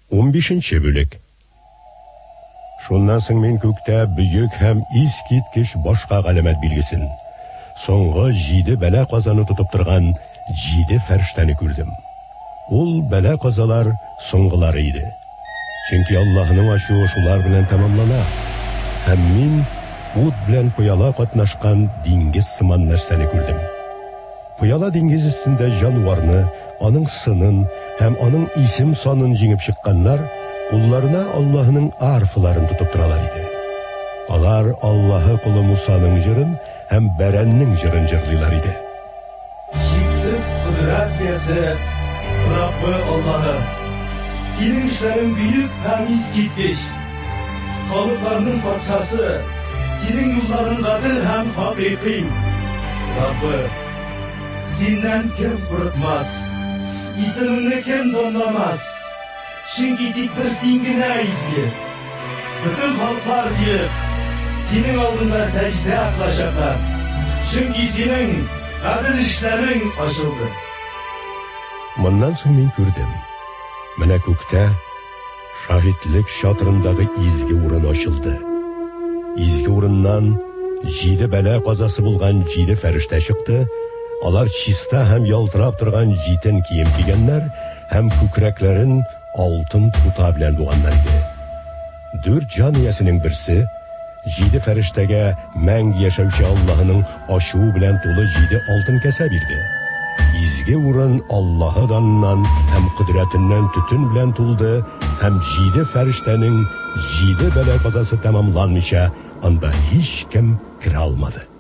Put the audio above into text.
15-нче бүлек. Шуннан соң мен күктә бөек һәм искиткеч башка галәмәт билгесен, соңгы 7 бәла казаны тотып торган 7 фәрештәне күрдем. Ул бәла казалар соңгылары иде. Чөнки Аллаһның ачуы шулар белән тәмамлана. Һәм мин ут белән пыяла катнашкан диңгез сыман нәрсәне күрдем. Пыяла диңгез өстендә җанварны, аның сынын һәм аның исем санын җиңеп чыкканнар кулларына Аллаһның арфаларын тотып торалар иде. Алар Аллаһы кулы Мусаның җырын һәм бәрәннең җырын җырлыйлар иде. Шиксез кудрат иясе, Раббы Аллаһы, синең эшләрең бөек һәм искиткеч. Халыкларның патшасы, синең юлларың гадел һәм хакыйкый. Раббы, синнән кем курыкмас, исемеңне кем данламас? Чөнки тик бер син генә изге. Бөтен халыклар килеп, синең алдында сәҗдә кылачаклар. Чөнки синең гадел эшләрең ачылды. Моннан соң мин күрдем. Менә күктә шаһидлек чатырындагы изге урын ачылды. Изге урыннан 7 бәла казасы булган 7 фәрештә чыкты. Алар чиста һәм ялтырап торган җитен кием кигәннәр һәм күкрәкләрен алтын тута белән буганнар иде. 4 җан иясенең берсе 7 фәрештәгә мәңге яшәүче Аллаһның ачуы белән тулы 7 алтын кәсә бирде. Изге урын Аллаһы даныннан һәм кудрәтеннән төтен белән тулды һәм 7 фәрештәнең 7 бәла казасы тәмамланмыйча анда һичкем керә алмады.